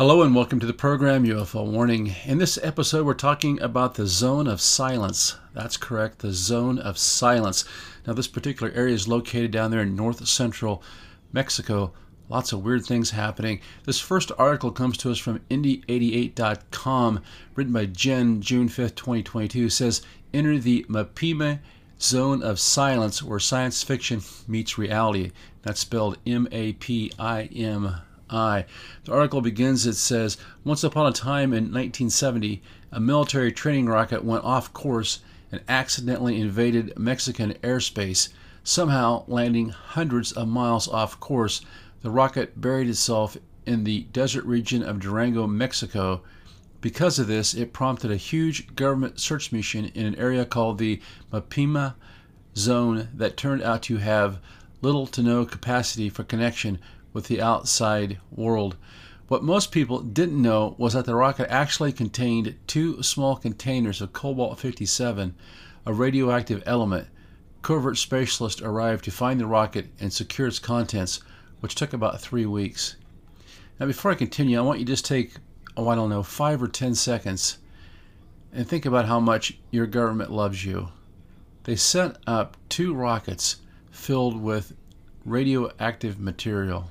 Hello and welcome to the program UFO Warning. In this episode, we're talking about the Zone of Silence. That's correct, the Zone of Silence. Now, this particular area is located down there in north central Mexico. Lots of weird things happening. This first article comes to us from Indy88.com, written by Jen, June 5th, 2022. It says, enter the Mapimi Zone of Silence, where science fiction meets reality. That's spelled M-A-P-I-M. The article begins, it says, once upon a time in 1970, a military training rocket went off course and accidentally invaded Mexican airspace, somehow landing hundreds of miles off course. The rocket buried itself in the desert region of Durango, Mexico. Because of this, it prompted a huge government search mission in an area called the Mapimi Zone that turned out to have little to no capacity for connection with the outside world. What most people didn't know was that the rocket actually contained two small containers of cobalt-57, a radioactive element. Covert specialists arrived to find the rocket and secure its contents, which took about 3 weeks. Now, before I continue, I want you to just take, 5 or 10 seconds and think about how much your government loves you. They sent up two rockets filled with radioactive material.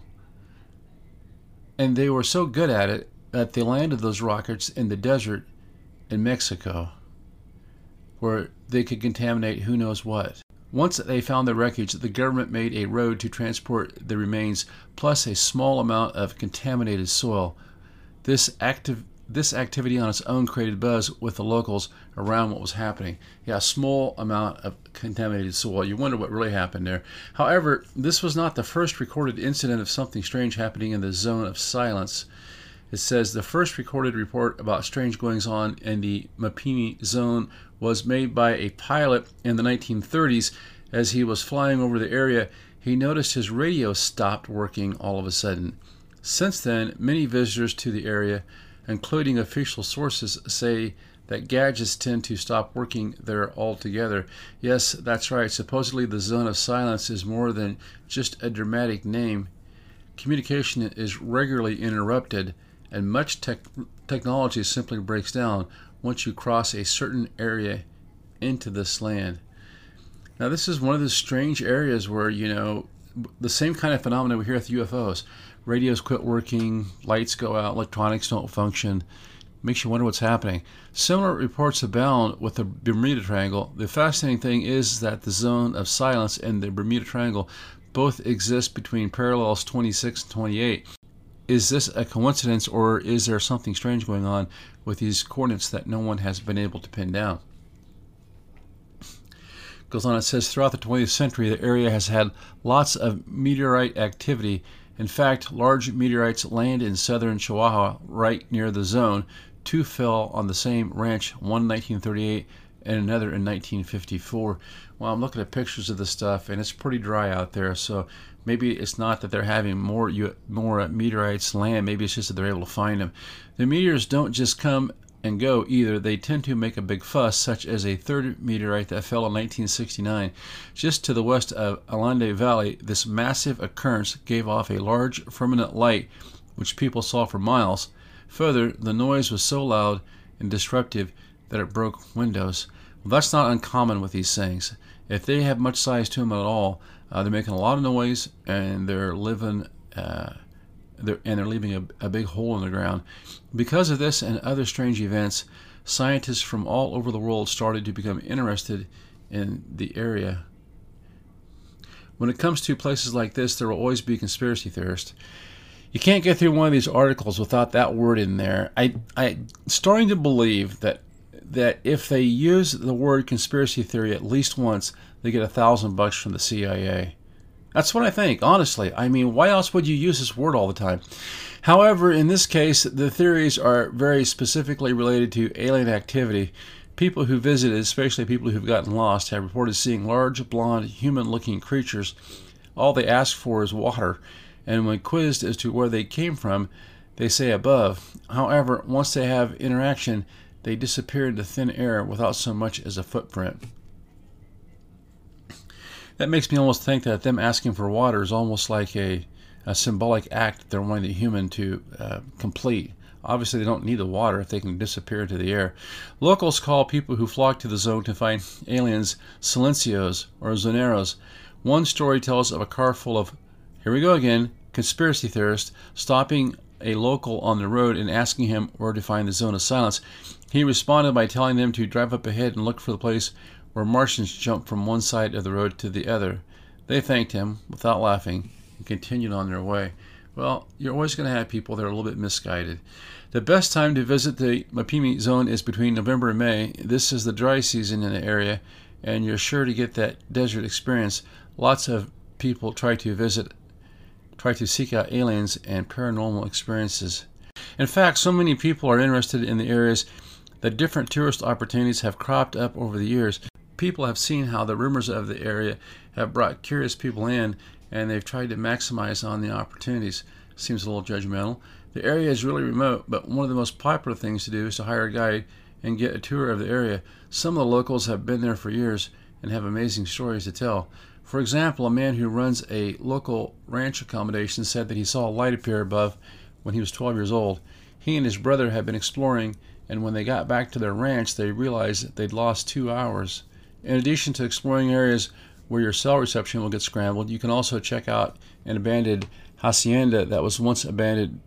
And they were so good at it that they landed those rockets in the desert in Mexico, where they could contaminate who knows what. Once they found the wreckage, the government made a road to transport the remains, plus a small amount of contaminated soil. This activity on its own created buzz with the locals around what was happening. Yeah, a small amount of contaminated soil. You wonder what really happened there. However, this was not the first recorded incident of something strange happening in the Zone of Silence. It says the first recorded report about strange goings-on in the Mapimi Zone was made by a pilot in the 1930s. As he was flying over the area, he noticed his radio stopped working all of a sudden. Since then, many visitors to the area, including official sources, say that gadgets tend to stop working there altogether. Yes, that's right. Supposedly the Zone of Silence is more than just a dramatic name. Communication is regularly interrupted, and much technology simply breaks down once you cross a certain area into this land. Now, this is one of the strange areas where, the same kind of phenomena we hear with UFOs. Radios quit working, lights go out, electronics don't function. Makes you wonder what's happening. Similar reports abound with the Bermuda Triangle. The fascinating thing is that the Zone of Silence and the Bermuda Triangle both exist between parallels 26 and 28. Is this a coincidence, or is there something strange going on with these coordinates that no one has been able to pin down? Goes on, it says, throughout the 20th century, the area has had lots of meteorite activity. In fact, large meteorites land in southern Chihuahua right near the zone. Two fell on the same ranch, one in 1938 and another in 1954. Well, I'm looking at pictures of this stuff, and it's pretty dry out there, so maybe it's not that they're having more meteorites land. Maybe it's just that they're able to find them. The meteors don't just come and go either. They tend to make a big fuss, such as a third meteorite that fell in 1969. Just to the west of Allende Valley, this massive occurrence gave off a large firmament light, which people saw for miles. Further, the noise was so loud and disruptive that it broke windows. Well, that's not uncommon with these things. If they have much size to them at all, they're making a lot of noise, and they're leaving a big hole in the ground. Because of this and other strange events, scientists from all over the world started to become interested in the area. When it comes to places like this, there will always be conspiracy theorists. You can't get through one of these articles without that word in there. I'm starting to believe that if they use the word conspiracy theory at least once, they get $1,000 from the CIA. That's what I think, honestly. I mean, why else would you use this word all the time? However, in this case, the theories are very specifically related to alien activity. People who visited, especially people who've gotten lost, have reported seeing large, blonde, human-looking creatures. All they ask for is water, and when quizzed as to where they came from, they say above. However, once they have interaction, they disappear into thin air without so much as a footprint. That makes me almost think that them asking for water is almost like a symbolic act they're wanting the human to complete. Obviously, they don't need the water if they can disappear into the air. Locals call people who flock to the zone to find aliens silencios or zoneros. One story tells of a car full of, here we go again, conspiracy theorists stopping a local on the road and asking him where to find the zone of silence. He responded by telling them to drive up ahead and look for the place where Martians jump from one side of the road to the other. They thanked him without laughing and continued on their way. Well, you're always going to have people that are a little bit misguided. The best time to visit the Mapimi zone is between November and May. This is the dry season in the area, and you're sure to get that desert experience. Lots of people try to seek out aliens and paranormal experiences. In fact, so many people are interested in the areas that different tourist opportunities have cropped up over the years. People have seen how the rumors of the area have brought curious people in, and they've tried to maximize on the opportunities. Seems a little judgmental. The area is really remote, but one of the most popular things to do is to hire a guide and get a tour of the area. Some of the locals have been there for years and have amazing stories to tell. For example, a man who runs a local ranch accommodation said that he saw a light appear above when he was 12 years old. He and his brother had been exploring, and when they got back to their ranch, they realized that they'd lost 2 hours. In addition to exploring areas where your cell reception will get scrambled, you can also check out an abandoned hacienda that was once abandoned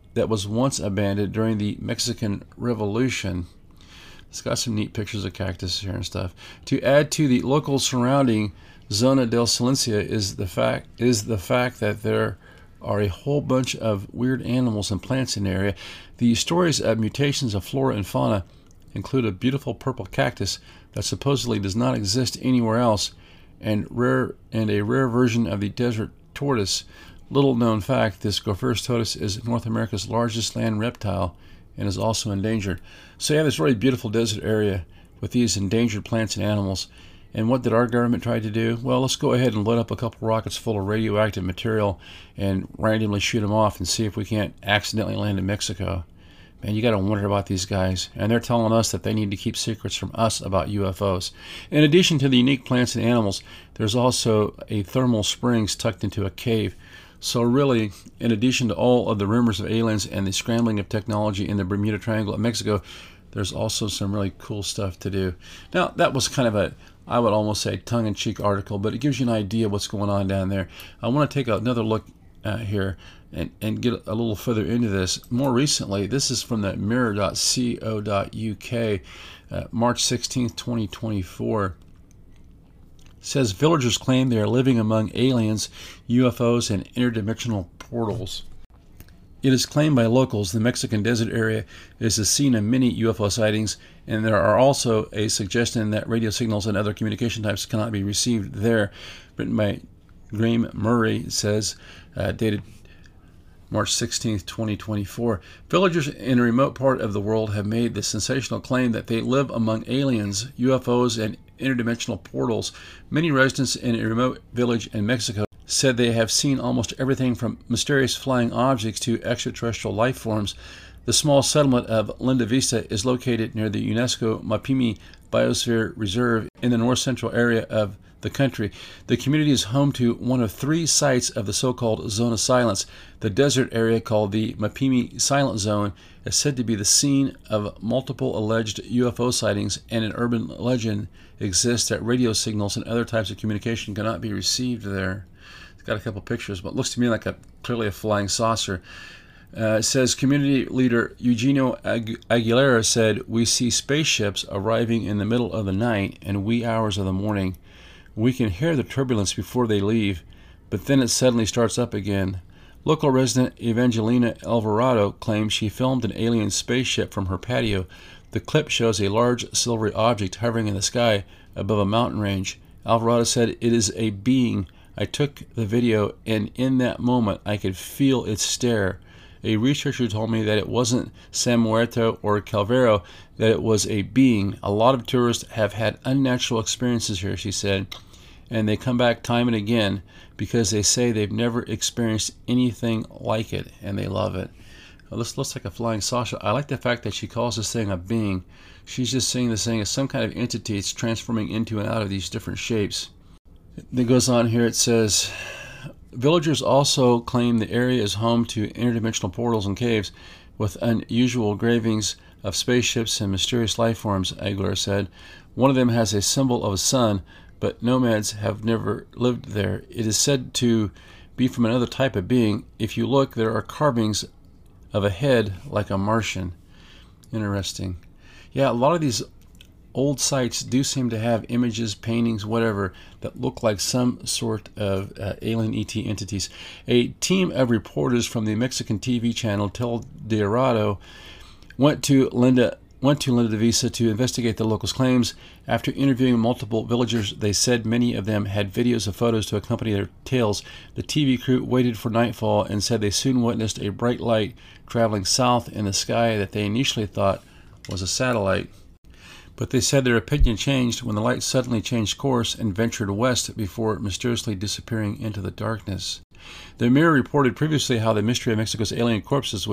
during the Mexican Revolution. It's got some neat pictures of cactus here and stuff. To add to the local surrounding Zona del Silencio is the fact that there are a whole bunch of weird animals and plants in the area. The stories of mutations of flora and fauna include a beautiful purple cactus that supposedly does not exist anywhere else, and a rare version of the desert tortoise. Little known fact, this Gopherus tortoise is North America's largest land reptile and is also endangered. So yeah, this really beautiful desert area with these endangered plants and animals. And what did our government try to do? Well, let's go ahead and load up a couple rockets full of radioactive material and randomly shoot them off and see if we can't accidentally land in Mexico. Man, you got to wonder about these guys. And they're telling us that they need to keep secrets from us about UFOs. In addition to the unique plants and animals, there's also a thermal springs tucked into a cave. So really, in addition to all of the rumors of aliens and the scrambling of technology in the Bermuda Triangle of Mexico, there's also some really cool stuff to do. Now, that was kind of a, I would almost say, tongue-in-cheek article, but it gives you an idea of what's going on down there. I want to take another look here and get a little further into this. More recently, this is from the mirror.co.uk, March 16th, 2024. It says villagers claim they are living among aliens, UFOs, and interdimensional portals. It is claimed by locals the Mexican desert area is the scene of many UFO sightings, and there are also a suggestion that radio signals and other communication types cannot be received there. Written by Graham Murray, says, dated March 16, 2024. Villagers in a remote part of the world have made the sensational claim that they live among aliens, UFOs, and interdimensional portals. Many residents in a remote village in Mexico said they have seen almost everything from mysterious flying objects to extraterrestrial life forms. The small settlement of Linda Vista is located near the UNESCO Mapimi Biosphere Reserve in the north-central area of the country. The community is home to one of 3 sites of the so-called Zone of Silence. The desert area, called the Mapimi Silent Zone, is said to be the scene of multiple alleged UFO sightings, and an urban legend exists that radio signals and other types of communication cannot be received there. It's got a couple pictures, but it looks to me like clearly a flying saucer. It says community leader Eugenio Aguilera said, "We see spaceships arriving in the middle of the night and wee hours of the morning. We can hear the turbulence before they leave, but then it suddenly starts up again." Local resident Evangelina Alvarado claims she filmed an alien spaceship from her patio. The clip shows a large silvery object hovering in the sky above a mountain range. Alvarado said, "It is a being. I took the video, and in that moment I could feel its stare. A researcher told me that it wasn't San Muerto or Calvero, that it was a being. A lot of tourists have had unnatural experiences here," she said, "and they come back time and again because they say they've never experienced anything like it, and they love it." Well, this looks like a flying saucer. I like the fact that she calls this thing a being. She's just seeing this thing as some kind of entity. It's transforming into and out of these different shapes. It goes on here, it says, villagers also claim the area is home to interdimensional portals and caves. with unusual engravings of spaceships and mysterious life forms, Aguilar said. One of them has a symbol of a sun, but nomads have never lived there. It is said to be from another type of being. If you look, there are carvings of a head like a Martian. Interesting. Yeah, a lot of these old sites do seem to have images, paintings, whatever, that look like some sort of alien ET entities. A team of reporters from the Mexican TV channel Tel Dorado went to Linda de Vista to investigate the locals' claims. After interviewing multiple villagers, they said many of them had videos of photos to accompany their tales. The TV crew waited for nightfall and said they soon witnessed a bright light traveling south in the sky that they initially thought was a satellite. But they said their opinion changed when the light suddenly changed course and ventured west before mysteriously disappearing into the darkness. The Mirror reported previously how the mystery of Mexico's alien corpses,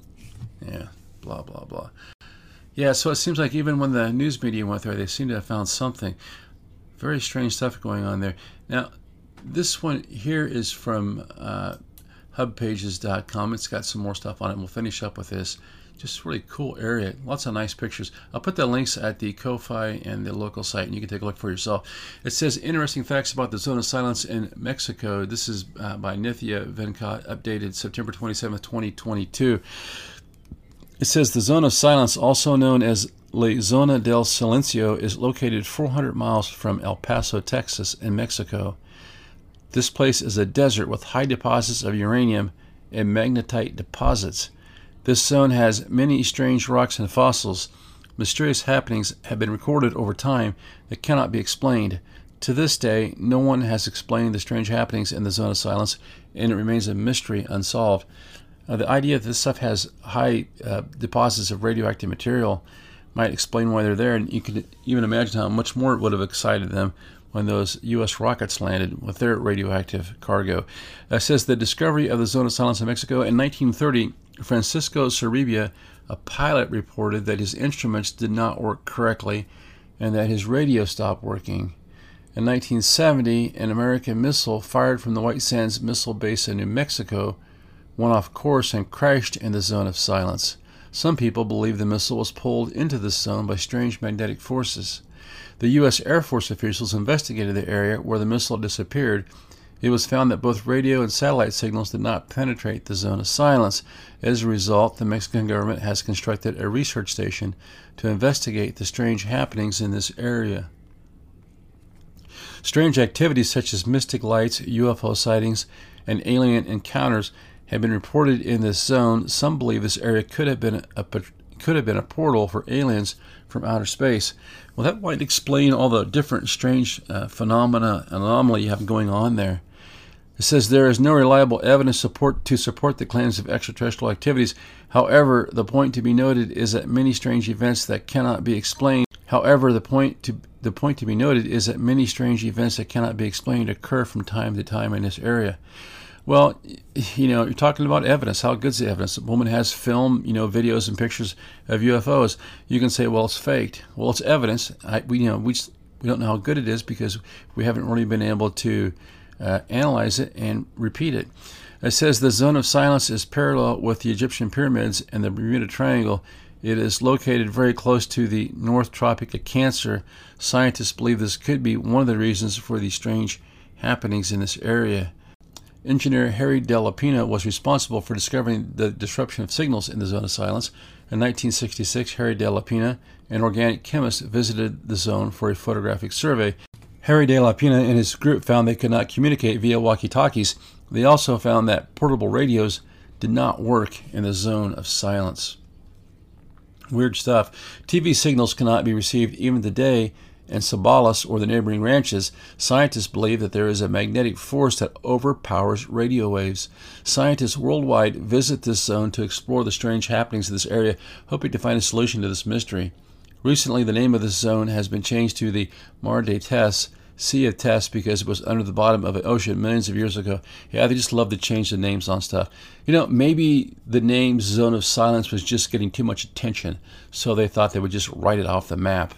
blah, blah, blah. Yeah, so it seems like even when the news media went there, they seem to have found something. Very strange stuff going on there. Now, this one here is from hubpages.com. It's got some more stuff on it, and we'll finish up with this. Just really cool area. Lots of nice pictures. I'll put the links at the Ko-Fi and the local site, and you can take a look for yourself. It says, interesting facts about the Zone of Silence in Mexico. This is by Nithya Venkat, updated September 27, 2022. It says the Zone of Silence, also known as La Zona del Silencio, is located 400 miles from El Paso, Texas, in Mexico. This place is a desert with high deposits of uranium and magnetite deposits. This zone has many strange rocks and fossils. Mysterious happenings have been recorded over time that cannot be explained. To this day, no one has explained the strange happenings in the Zone of Silence, and it remains a mystery unsolved. The idea that this stuff has high deposits of radioactive material might explain why they're there, and you can even imagine how much more it would have excited them when those U.S. rockets landed with their radioactive cargo. It says the discovery of the Zone of Silence in Mexico in 1930, Francisco Sarabia, a pilot, reported that his instruments did not work correctly and that his radio stopped working. In 1970, an American missile fired from the White Sands Missile Base in New Mexico went off course and crashed in the Zone of Silence. Some people believe the missile was pulled into this zone by strange magnetic forces. The U.S. Air Force officials investigated the area where the missile disappeared. It was found that both radio and satellite signals did not penetrate the Zone of Silence. As a result, the Mexican government has constructed a research station to investigate the strange happenings in this area. Strange activities such as mystic lights, UFO sightings, and alien encounters have been reported in this zone. Some believe this area could have been a portal for aliens from outer space. Well, that might explain all the different strange anomaly you have going on there. It says there is no reliable evidence to support the claims of extraterrestrial activities. However, the point to be noted is that many strange events that cannot be explained. The point to be noted is that many strange events that cannot be explained occur from time to time in this area. Well, you're talking about evidence. How good's the evidence? A woman has film, videos and pictures of UFOs. You can say, well, it's faked. Well, it's evidence. We don't know how good it is because we haven't really been able to analyze it and repeat it. It says the Zone of Silence is parallel with the Egyptian pyramids and the Bermuda Triangle. It is located very close to the North Tropic of Cancer. Scientists believe this could be one of the reasons for the strange happenings in this area. Engineer Harry De La Pena was responsible for discovering the disruption of signals in the Zone of Silence. In 1966, Harry De La Pena, an organic chemist, visited the zone for a photographic survey. Harry De La Pena and his group found they could not communicate via walkie-talkies. They also found that portable radios did not work in the Zone of Silence. Weird stuff. TV signals cannot be received even today in Sabalas or the neighboring ranches. Scientists believe that there is a magnetic force that overpowers radio waves. Scientists worldwide visit this zone to explore the strange happenings of this area, hoping to find a solution to this mystery. Recently, the name of this zone has been changed to the Mar de Tess, Sea of Tess, because it was under the bottom of an ocean millions of years ago. Yeah, they just love to change the names on stuff. Maybe the name Zone of Silence was just getting too much attention, so they thought they would just write it off the map.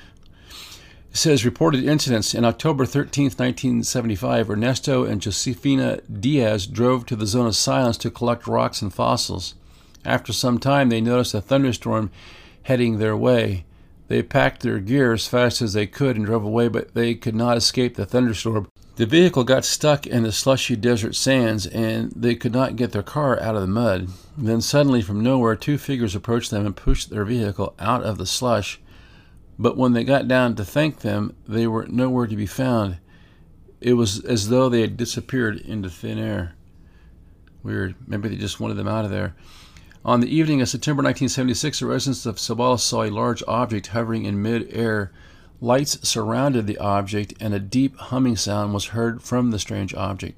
It says reported incidents. In October 13, 1975, Ernesto and Josefina Diaz drove to the Zone of Silence to collect rocks and fossils. After some time, they noticed a thunderstorm heading their way. They packed their gear as fast as they could and drove away, but they could not escape the thunderstorm. The vehicle got stuck in the slushy desert sands, and they could not get their car out of the mud. Then suddenly, from nowhere, two figures approached them and pushed their vehicle out of the slush. But when they got down to thank them, they were nowhere to be found. It was as though they had disappeared into thin air. Weird. Maybe they just wanted them out of there. On the evening of September 1976, the residents of Sobalos saw a large object hovering in mid-air. Lights surrounded the object, and a deep humming sound was heard from the strange object.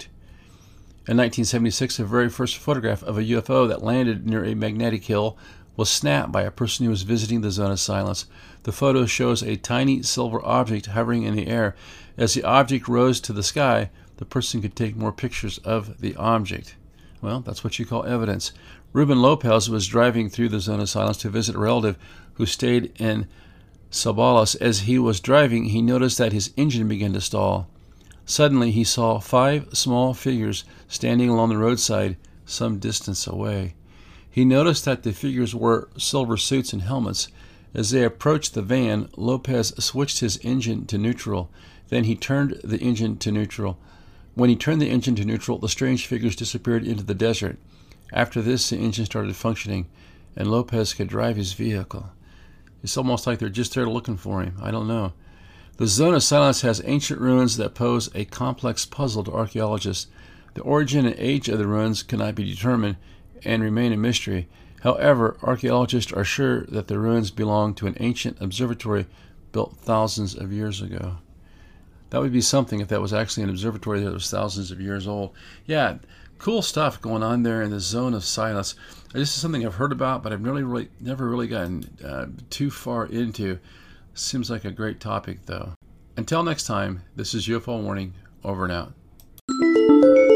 In 1976, the very first photograph of a UFO that landed near a magnetic hill was snapped by a person who was visiting the Zone of Silence. The photo shows a tiny silver object hovering in the air. As the object rose to the sky, the person could take more pictures of the object. Well, that's what you call evidence. Ruben Lopez was driving through the Zone of Silence to visit a relative who stayed in Sobalos. As he was driving, he noticed that his engine began to stall. Suddenly, he saw 5 small figures standing along the roadside some distance away. He noticed that the figures wore silver suits and helmets. As they approached the van, Lopez switched his engine to neutral. Then he turned the engine to neutral. When he turned the engine to neutral, the strange figures disappeared into the desert. After this, the engine started functioning, and Lopez could drive his vehicle. It's almost like they're just there looking for him. I don't know. The Zone of Silence has ancient ruins that pose a complex puzzle to archaeologists. The origin and age of the ruins cannot be determined and remain a mystery. However, archaeologists are sure that the ruins belong to an ancient observatory built thousands of years ago. That would be something if that was actually an observatory that was thousands of years old. Yeah, cool stuff going on there in the Zone of Silence. This is something I've heard about, but I've never really gotten too far into. Seems like a great topic, though. Until next time, this is UFO Warning, over and out.